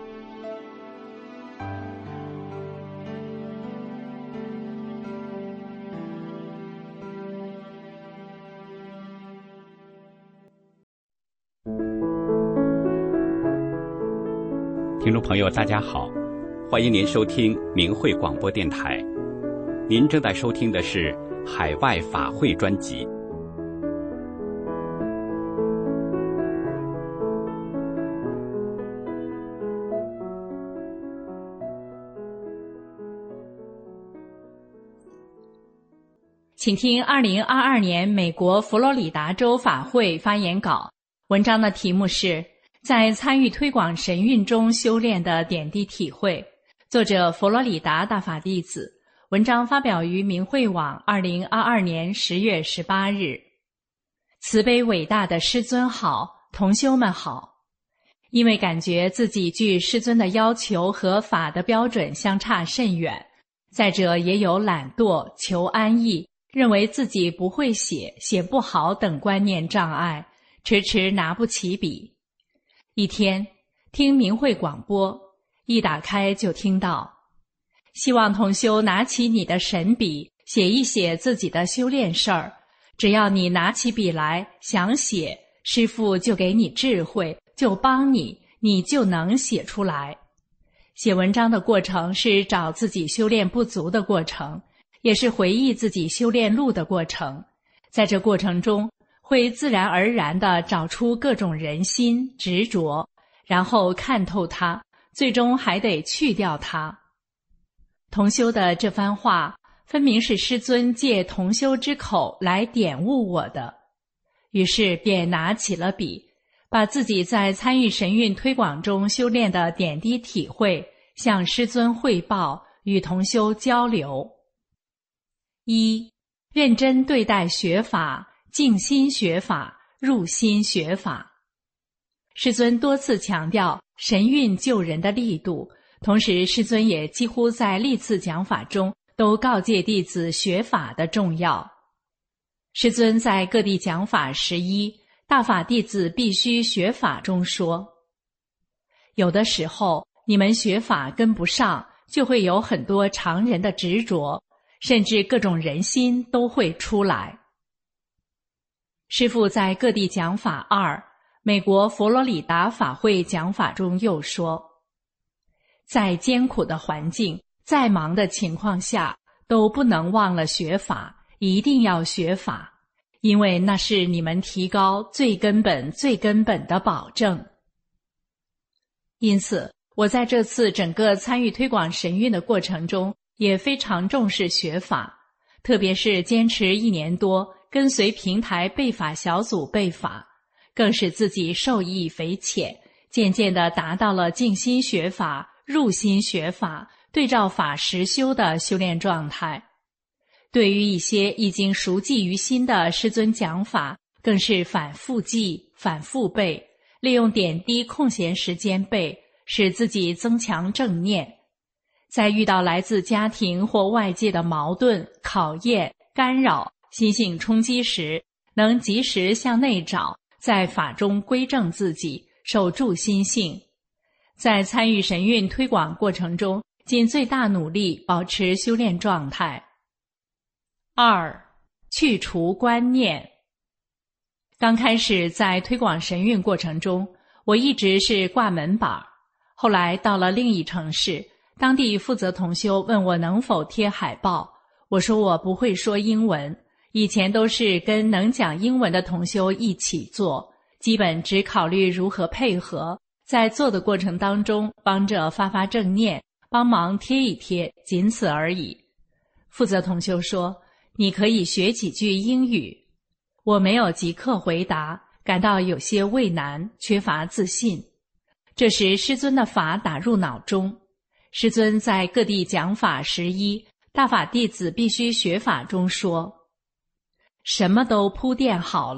A: 听众朋友大家好，欢迎您收听明慧广播电台，您正在收听的是海外法会专辑。
C: 请听2022年美国佛罗里达州法会发言稿，文章的题目是在参与推广神韵中修炼的点滴体会，作者佛罗里达大法弟子，文章发表于明慧网2022年10月18日。慈悲伟大的师尊好，同修们好。因为感觉自己距师尊的要求和法的标准相差甚远，再者也有懒惰、求安逸，认为自己不会写，写不好等观念障碍，迟迟拿不起笔。一天听明慧广播，一打开就听到，希望同修拿起你的神笔，写一写自己的修炼事儿，只要你拿起笔来想写，师父就给你智慧，就帮你，你就能写出来。写文章的过程是找自己修炼不足的过程，也是回忆自己修炼路的过程，在这过程中会自然而然地找出各种人心执着，然后看透它，最终还得去掉它。同修的这番话分明是师尊借同修之口来点悟我的，于是便拿起了笔，把自己在参与神韵推广中修炼的点滴体会向师尊汇报，与同修交流。一、认真对待学法，静心学法，入心学法。师尊多次强调神韵救人的力度，同时师尊也几乎在历次讲法中都告诫弟子学法的重要。师尊在各地讲法11大法弟子必须学法中说，有的时候你们学法跟不上，就会有很多常人的执着，甚至各种人心都会出来。师父在各地讲法2美国佛罗里达法会讲法中又说，在艰苦的环境，再忙的情况下，都不能忘了学法，一定要学法，因为那是你们提高最根本、最根本的保证。因此，我在这次整个参与推广神韵的过程中，也非常重视学法，特别是坚持1年多，跟随平台背法小组背法，更使自己受益匪浅，渐渐地达到了静心学法、入心学法、对照法实修的修炼状态。对于一些已经熟记于心的师尊讲法，更是反复记、反复背，利用点滴空闲时间背，使自己增强正念。在遇到来自家庭或外界的矛盾、考验、干扰、心性冲击时，能及时向内找，在法中归正自己，守住心性。在参与神韵推广过程中，尽最大努力保持修炼状态。2、去除观念。刚开始在推广神韵过程中，我一直是挂门板，后来到了另一城市，当地负责同修问我能否贴海报，我说我不会说英文，以前都是跟能讲英文的同修一起做，基本只考虑如何配合，在做的过程当中帮着发发正念，帮忙贴一贴，仅此而已。负责同修说，你可以学几句英语。我没有即刻回答，感到有些畏难，缺乏自信。这时师尊的法打入脑中，师尊在各地讲法11大法弟子必须学法中说，什么都铺垫好了，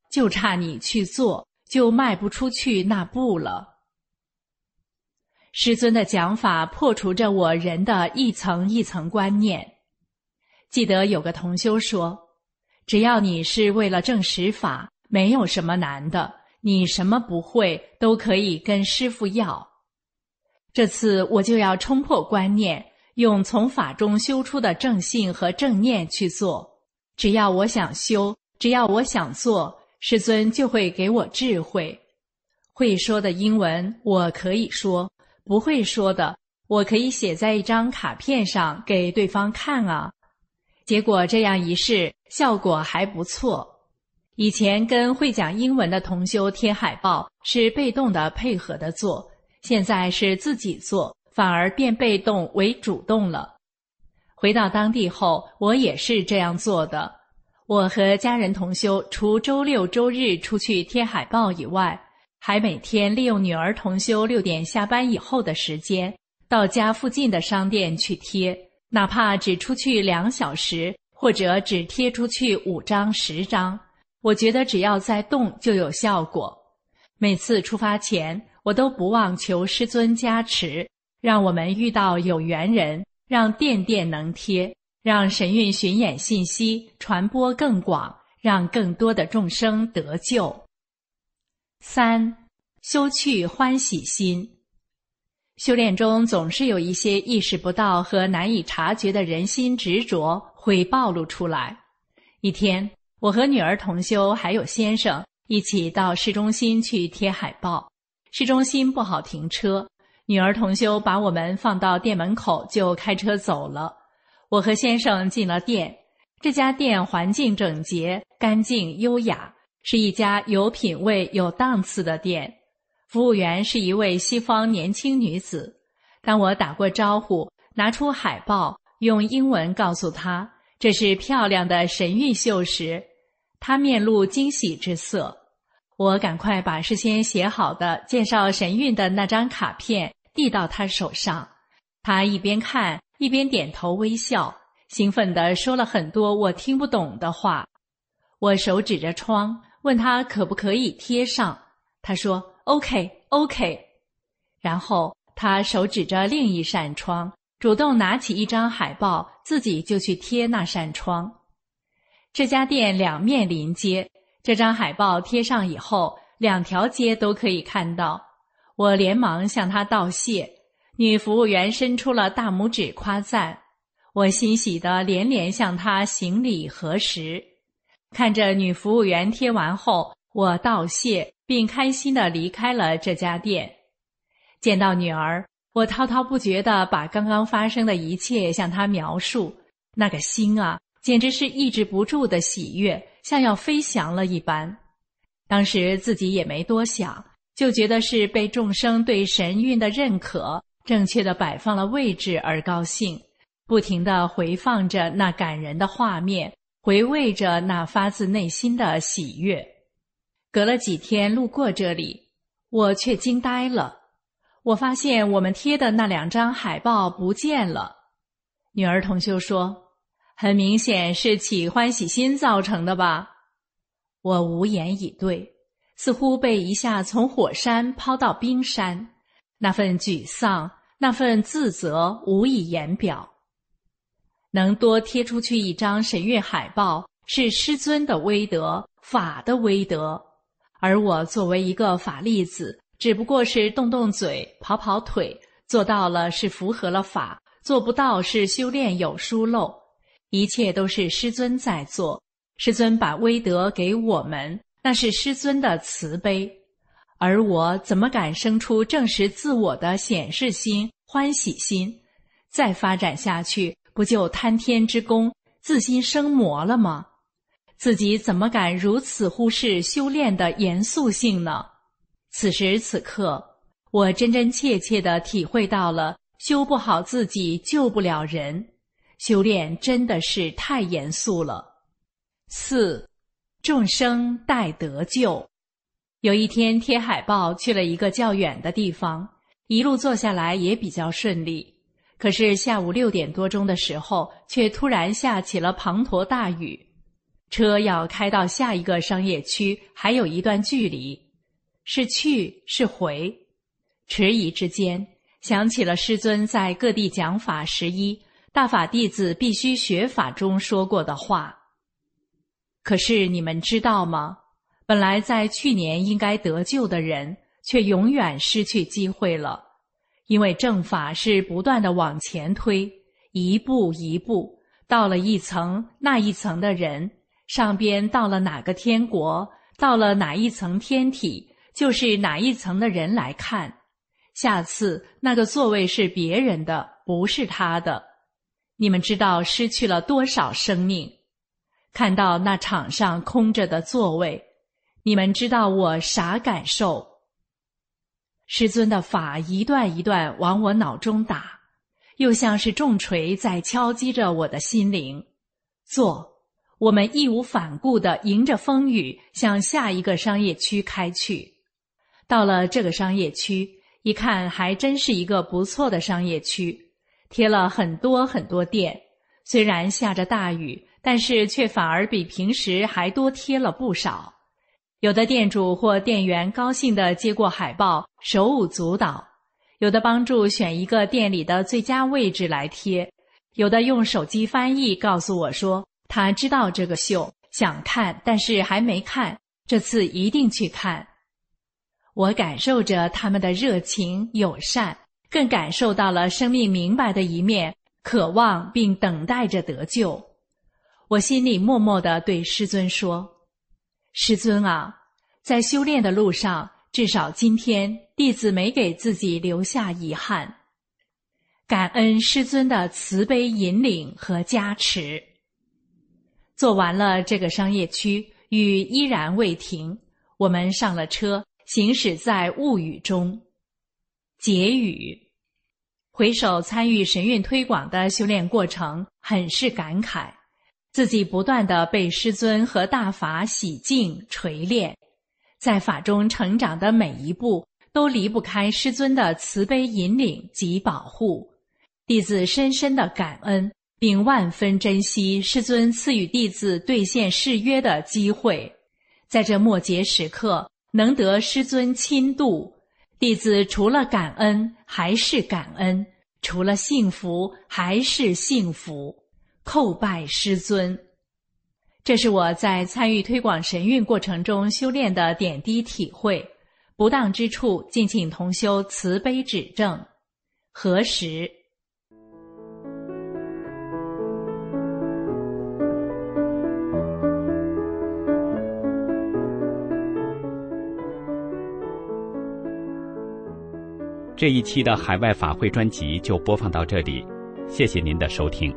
C: 就差你去做，就迈不出去那步了。师尊的讲法破除着我人的一层一层观念。记得有个同修说，只要你是为了证实法，没有什么难的，你什么不会都可以跟师父要。这次我就要冲破观念，用从法中修出的正信和正念去做。只要我想修，只要我想做，师尊就会给我智慧。会说的英文我可以说，不会说的我可以写在一张卡片上给对方看啊。结果这样一试，效果还不错。以前跟会讲英文的同修贴海报是被动的配合的做，现在是自己做，反而变被动为主动了。回到当地后，我也是这样做的。我和家人同修除周六周日出去贴海报以外，还每天利用女儿同修6点下班以后的时间，到家附近的商店去贴，哪怕只出去2小时，或者只贴出去5张10张，我觉得只要在动就有效果。每次出发前，我都不忘求师尊加持，让我们遇到有缘人，让店店能贴，让神韵巡演信息传播更广，让更多的众生得救。3. 修去欢喜心。修炼中总是有一些意识不到和难以察觉的人心执着会暴露出来。一天，我和女儿同修还有先生一起到市中心去贴海报。市中心不好停车，女儿同修把我们放到店门口就开车走了。我和先生进了店，这家店环境整洁、干净、优雅，是一家有品位、有档次的店。服务员是一位西方年轻女子。当我打过招呼，拿出海报，用英文告诉她这是漂亮的神韵秀时，她面露惊喜之色。我赶快把事先写好的介绍神韵的那张卡片递到她手上，她一边看一边点头微笑，兴奋地说了很多我听不懂的话。我手指着窗，问她可不可以贴上，她说 OK。 然后她手指着另一扇窗，主动拿起一张海报，自己就去贴那扇窗。这家店2面临街，这张海报贴上以后，2条街都可以看到。我连忙向她道谢，女服务员伸出了大拇指夸赞，我欣喜地连连向她行礼核实。看着女服务员贴完后，我道谢并开心地离开了这家店。见到女儿，我滔滔不绝地把刚刚发生的一切向她描述，那个心啊，简直是抑制不住的喜悦，像要飞翔了一般。当时自己也没多想，就觉得是被众生对神韵的认可，正确地摆放了位置而高兴，不停地回放着那感人的画面，回味着那发自内心的喜悦。隔了几天路过这里，我却惊呆了。我发现我们贴的那2张海报不见了。女儿同修说，很明显是起欢喜心造成的吧？我无言以对，似乎被一下从火山抛到冰山，那份沮丧，那份自责无以言表。能多贴出去一张神韵海报，是师尊的威德，法的威德。而我作为一个法粒子，只不过是动动嘴，跑跑腿，做到了是符合了法，做不到是修炼有疏漏。一切都是师尊在做，师尊把威德给我们，那是师尊的慈悲。而我怎么敢生出证实自我的显示心、欢喜心？再发展下去，不就贪天之功，自心生魔了吗？自己怎么敢如此忽视修炼的严肃性呢？此时此刻，我真真切切地体会到了修不好自己救不了人，修炼真的是太严肃了。4. 众生待得救。有一天贴海报去了一个较远的地方，一路坐下来也比较顺利。可是下午6点多钟的时候，却突然下起了滂沱大雨。 车要开到下一个商业区还有一段距离，是去是回。迟疑之间，想起了师尊在各地讲法11，大法弟子必须学法中说过的话。可是你们知道吗？本来在去年应该得救的人，却永远失去机会了。因为正法是不断地往前推，一步一步，到了一层那一层的人，上边到了哪个天国，到了哪一层天体，就是哪一层的人来看。下次那个座位是别人的，不是他的。你们知道失去了多少生命？看到那场上空着的座位，你们知道我啥感受？师尊的法一段一段往我脑中打，又像是重锤在敲击着我的心灵。坐，我们义无反顾地迎着风雨向下一个商业区开去。到了这个商业区，一看还真是一个不错的商业区，贴了很多很多店，虽然下着大雨，但是却反而比平时还多贴了不少。有的店主或店员高兴地接过海报，手舞足蹈；有的帮助选一个店里的最佳位置来贴；有的用手机翻译告诉我说，他知道这个秀，想看，但是还没看，这次一定去看。我感受着他们的热情友善，更感受到了生命明白的一面，渴望并等待着得救。我心里默默地对师尊说，师尊啊，在修炼的路上，至少今天弟子没给自己留下遗憾。感恩师尊的慈悲引领和加持。做完了这个商业区，雨依然未停，我们上了车，行驶在雾雨中。结语。回首参与神韵推广的修炼过程，很是感慨，自己不断地被师尊和大法洗净锤炼，在法中成长的每一步都离不开师尊的慈悲引领及保护。弟子深深的感恩，并万分珍惜师尊赐予弟子兑现誓约的机会。在这末节时刻，能得师尊亲度，弟子除了感恩还是感恩，除了幸福还是幸福，叩拜师尊。这是我在参与推广神韵过程中修炼的点滴体会，不当之处敬请同修慈悲指正。何时？
A: 这一期的海外法会专辑就播放到这里，谢谢您的收听。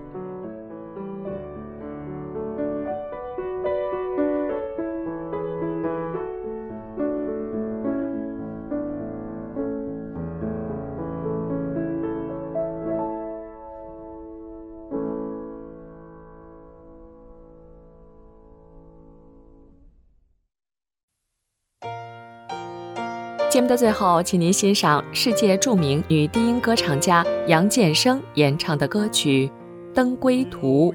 F: 节目的最后，请您欣赏世界著名女低音歌唱家杨建生演唱的歌曲《登归途》。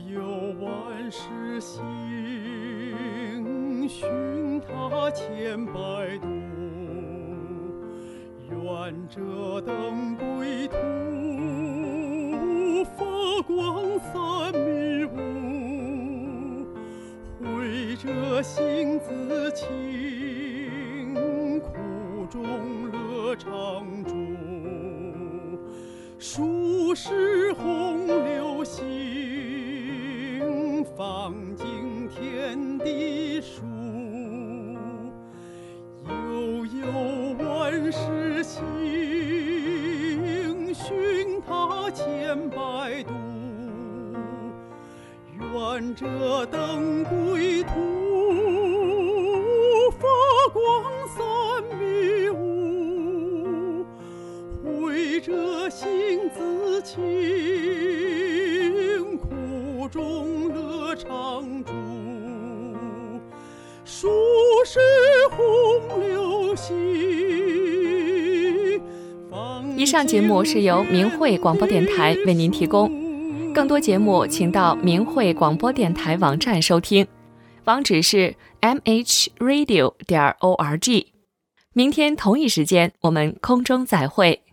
G: 寻他千百度，愿这登归途，发光三迷雾，慧者性自清，苦中乐常驻，数世洪流行，放尽天地数，悠悠万世行，寻他千百度，愿这登归途，发光三迷雾，慧者性自清，苦中乐常驻，数世洪流行。
F: 以上节目是由明慧广播电台为您提供，更多节目请到明慧广播电台网站收听。 网址是 mhradio.org。明天同一时间我们空中再会。